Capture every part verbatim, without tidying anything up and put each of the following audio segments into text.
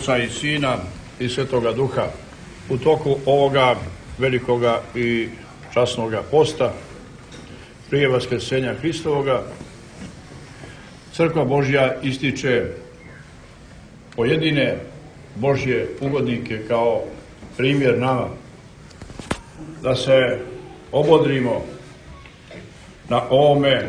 Oca i Sina i Svetoga Duha. U toku ovoga velikoga i časnoga posta prije Vaskrsenja Hristovoga Crkva Božja ističe pojedine Božje ugodnike kao primjer nama, da se obodrimo na ovome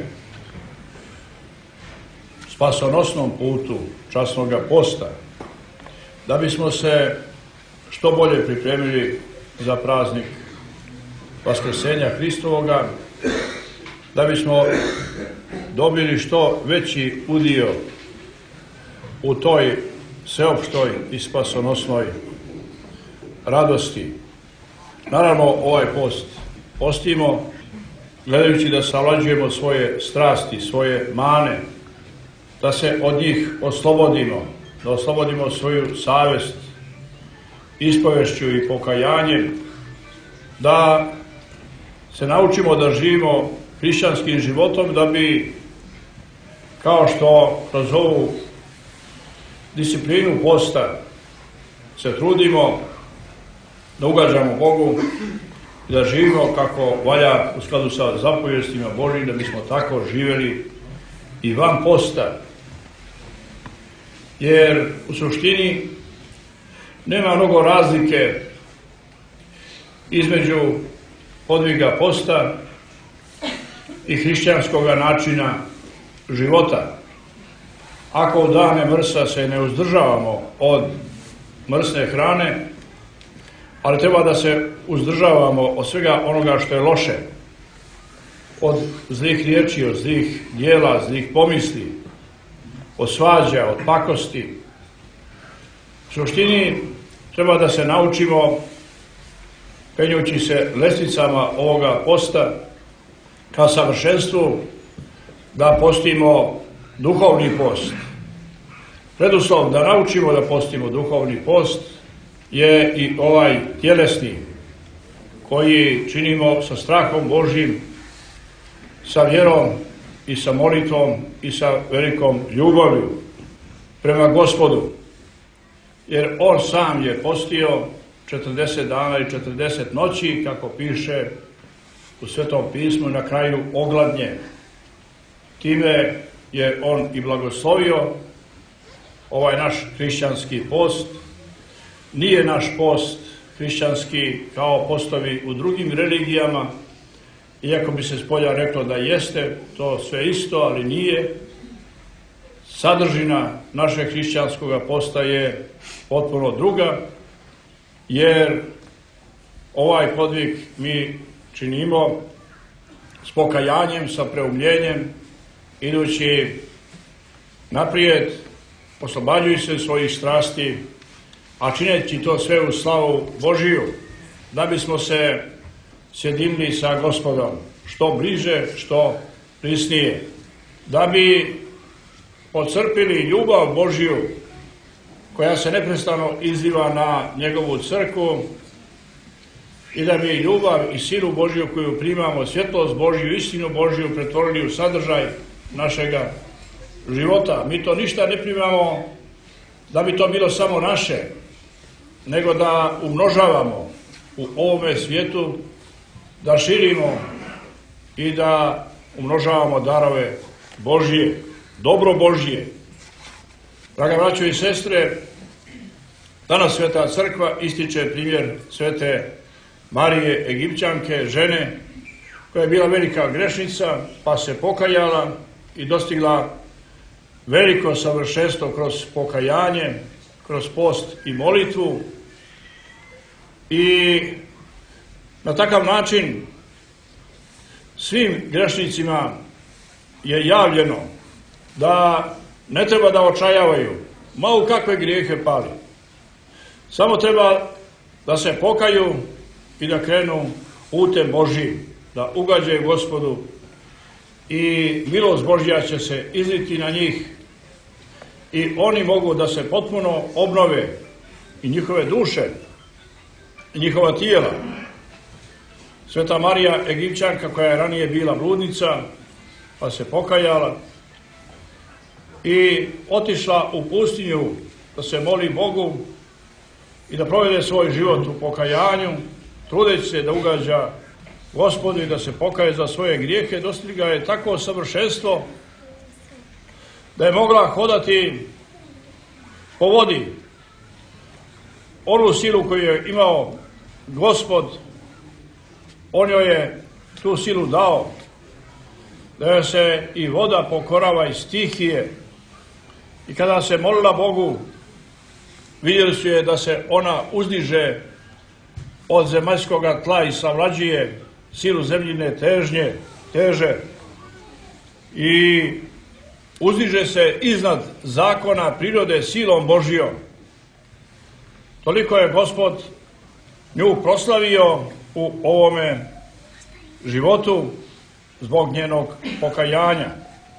spasonosnom putu časnoga posta, da bismo se što bolje pripremili za praznik Vaskrsenja Hristovoga, da bismo dobili što veći udio u toj sveopštoj i spasonosnoj radosti. Naravno, ovaj post postimo gledajući da savlađujemo svoje strasti, svoje mane, da se od njih oslobodimo, da oslobodimo svoju savjest ispovešću i pokajanjem, da se naučimo da živimo hrišćanskim životom, da bi, kao što kroz ovu disciplinu posta se trudimo da ugađamo Bogu i da živimo kako valja u skladu sa zapovjestima Božjim, da bismo tako živjeli i van posta. Jer u suštini nema mnogo razlike između podviga posta i hrišćanskog načina života. Ako u dane mrsa se ne uzdržavamo od mrsne hrane, ali treba da se uzdržavamo od svega onoga što je loše, od zlih riječi, od zlih djela, zlih pomisli, od svađa, od pakosti. U suštini treba da se naučimo, penjući se lestvicama ovoga posta ka savršenstvu, da postimo duhovni post. Preduslov da naučimo da postimo duhovni post je i ovaj tjelesni, koji činimo sa strahom Božjim, sa vjerom i sa molitvom i sa velikom ljubavlju prema Gospodu. Jer on sam je postio četrdeset dana i četrdeset noći, kako piše u Svetom pismu, na kraju ogladnje. Time je on i blagoslovio ovaj naš hrišćanski post. Nije naš post hrišćanski kao postovi u drugim religijama, iako bi se spolja reklo da jeste to sve isto, ali nije. Sadržina našeg hrišćanskog posta je potpuno druga, jer ovaj podvig mi činimo s pokajanjem, sa preumljenjem, idući naprijed, oslobađajući se svojih strasti, a čineći to sve u slavu Božiju, da bismo se sjedinili sa Gospodom što bliže, što prisnije, da bi pocrpili ljubav Božju koja se neprestano izliva na njegovu crkvu i da bi ljubav i silu Božju koju primamo, svjetlost Božju, istinu Božju pretvorili u sadržaj našega života. Mi to ništa ne primamo da bi to bilo samo naše, nego da umnožavamo u ovome svijetu, da širimo i da umnožavamo darove Božje, dobro Božje. Draga braćo i sestre, danas Sveta Crkva ističe primjer Svete Marije Egipćanke, žene koja je bila velika grešnica, pa se pokajala i dostigla veliko savršenstvo kroz pokajanje, kroz post i molitvu. I na takav način svim grešnicima je javljeno da ne treba da očajavaju, ma u kakve grijehe pali. Samo treba da se pokaju i da krenu putem Božjim, da ugađaju Gospodu i milost Božja će se izliti na njih i oni mogu da se potpuno obnove, i njihove duše i njihova tijela. Sveta Marija Egipćanka, koja je ranije bila bludnica, pa se pokajala i otišla u pustinju da se moli Bogu i da provede svoj život u pokajanju, trudeći se da ugađa Gospodu i da se pokaje za svoje grijehe, dostigla je takvo savršenstvo da je mogla hodati po vodi. Onu silu koju je imao Gospod, on joj je tu silu dao, da joj se i voda pokorava i stihije. I kada se molila Bogu, vidjeli su je da se ona uzdiže od zemaljskog tla i savlađuje silu zemljine težnje, teže i uzdiže se iznad zakona prirode silom Božijom. Toliko je Gospod nju proslavio u ovome životu zbog njenog pokajanja.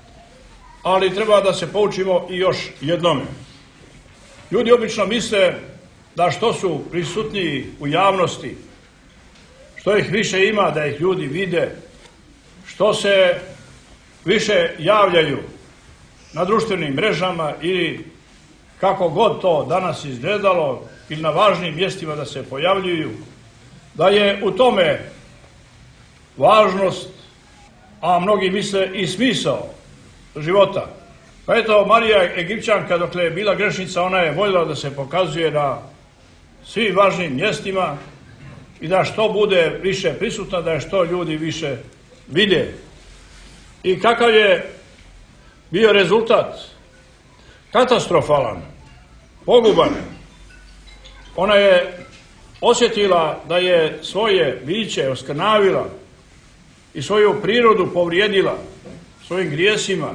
Ali treba da se poučimo i još jednome. Ljudi obično misle da što su prisutniji u javnosti, što ih više ima da ih ljudi vide, što se više javljaju na društvenim mrežama ili kako god to danas izgledalo ili na važnim mjestima da se pojavljuju, da je u tome važnost, a mnogi misle i smisao života. Pa eto, Marija Egipćanka, dokle je bila grešnica, ona je voljela da se pokazuje na svim važnim mjestima i da što bude više prisutna, da je što ljudi više vide. I kakav je bio rezultat? Katastrofalan, poguban. Ona je osjetila da je svoje biće oskrnavila i svoju prirodu povrijedila svojim grijesima,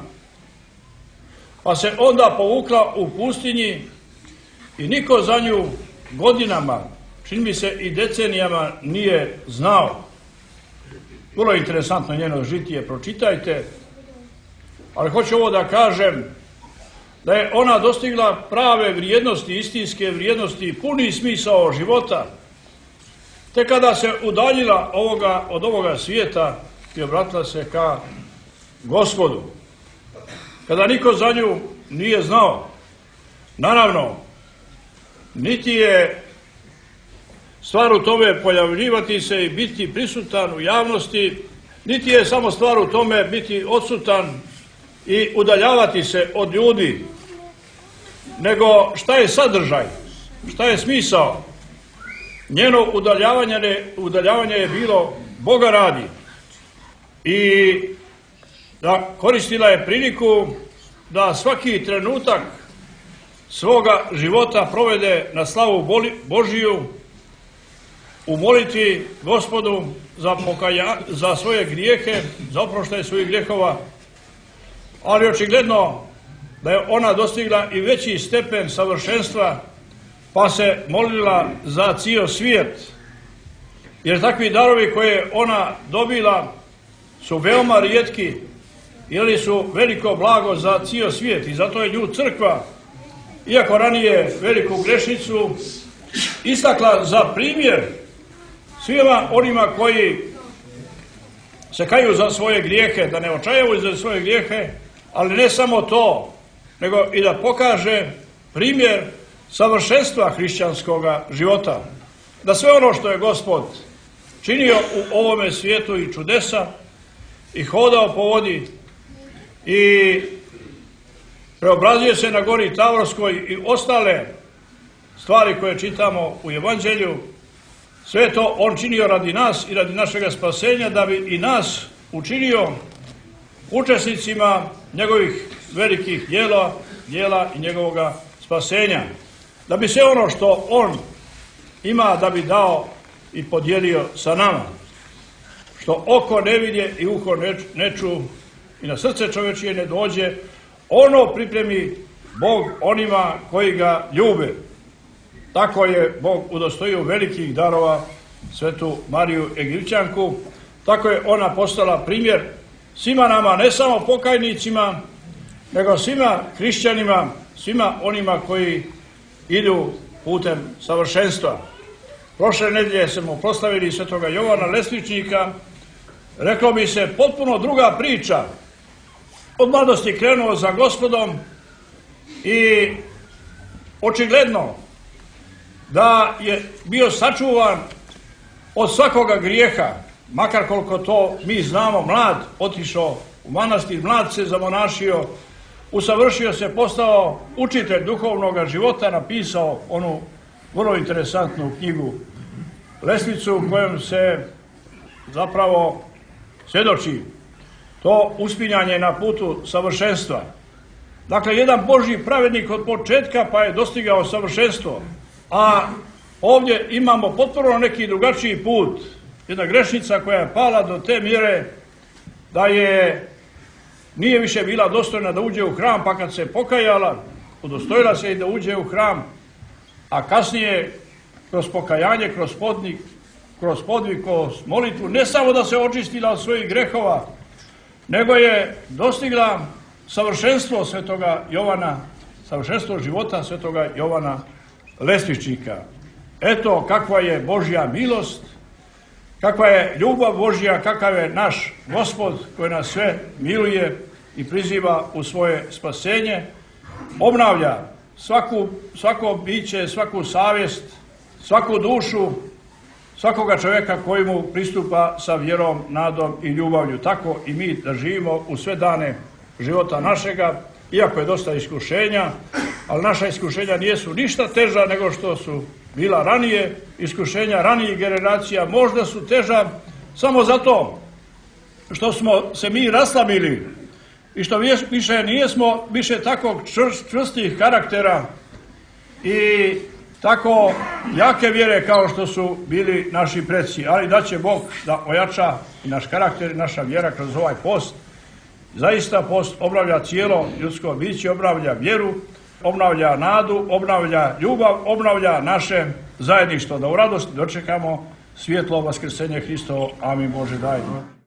pa se onda povukla u pustinji i niko za nju godinama, čini mi se i decenijama, nije znao. Vrlo interesantno njeno žitije, pročitajte, ali hoću ovo da kažem, da je ona dostigla prave vrijednosti, istinske vrijednosti i puni smisao života, te kada se udaljila ovoga, od ovoga svijeta i obratila se ka Gospodu. Kada niko za nju nije znao, naravno, niti je stvar u tome pojavljivati se i biti prisutan u javnosti, niti je samo stvar u tome biti odsutan i udaljavati se od ljudi, nego šta je sadržaj, šta je smisao. Njeno udaljavanje, udaljavanje je bilo Boga radi i da koristila je priliku da svaki trenutak svoga života provede na slavu Božiju, u molitvi Gospodu za, pokaja, za svoje grijehe, za oproštaj svojih grijehova, ali očigledno da je ona dostigla i veći stepen savršenstva, pa se molila za cijel svijet, jer takvi darovi koje ona dobila su veoma rijetki, ili su veliko blago za cijel svijet, i zato je nju crkva, iako ranije veliku grešnicu, istakla za primjer svima onima koji se kaju za svoje grijehe, da ne očajavaju za svoje grijehe, ali ne samo to, nego i da pokaže primjer savršenstva hrišćanskoga života. Da sve ono što je Gospod činio u ovome svijetu i čudesa, i hodao po vodi, i preobrazio se na gori Tavorskoj i ostale stvari koje čitamo u Evanđelju, sve to on činio radi nas i radi našega spasenja, da bi i nas učinio učesnicima njegovih velikih djela, djela i njegovoga spasenja. Da bi sve ono što on ima da bi dao i podijelio sa nama. Što oko ne vidje i uho ne ču i na srce čovječije ne dođe, ono pripremi Bog onima koji ga ljube. Tako je Bog udostojio velikih darova svetu Mariju Egipćanku. Tako je ona postala primjer svima nama, ne samo pokajnicima, nego svima hrišćanima, svima onima koji idu putem savršenstva. Prošle nedjelje smo proslavili svetoga Jovana Lesničnika. Reklo bi se potpuno druga priča. Od mladosti krenuo za Gospodom i očigledno da je bio sačuvan od svakoga grijeha, makar koliko to mi znamo, mlad otišao u manastir, mlad se zamonašio, usavršio se, postao učitelj duhovnog života, napisao onu vrlo interesantnu knjigu Lestvicu u kojem se zapravo svjedoči to uspinjanje na putu savršenstva. Dakle, jedan Božji pravednik od početka pa je dostigao savršenstvo, a ovdje imamo potpuno neki drugačiji put. Jedna grešnica koja je pala do te mjere da je nije više bila dostojna da uđe u hram, pa kad se pokajala, udostojila se i da uđe u hram, a kasnije kroz pokajanje, kroz podnik, kroz podvig, kroz molitvu, ne samo da se očistila od svojih grehova, nego je dostigla savršenstvo svetoga Jovana, savršenstvo života svetoga Jovana Lestvičnika. Eto kakva je Božja milost, kakva je ljubav Božja, kakav je naš Gospod koji nas sve miluje i priziva u svoje spasenje, obnavlja svaku, svako biće, svaku savjest, svaku dušu, svakoga čovjeka koji mu pristupa sa vjerom, nadom i ljubavlju. Tako i mi da živimo u sve dane života našega, iako je dosta iskušenja, ali naša iskušenja nisu ništa teža nego što su bila ranije. Iskušenja ranijih generacija možda su teža samo zato što smo se mi raslabili i što više nijesmo više takvog čvrstih karaktera i tako jake vjere kao što su bili naši preci. Ali da će Bog da ojača i naš karakter i naša vjera kroz ovaj post. Zaista post obnavlja cijelo ljudsko biće, obnavlja vjeru, obnavlja nadu, obnavlja ljubav, obnavlja naše zajedništvo, da u radosti dočekamo svjetlo vaskrsenje Hristovo. Amin Bože daj.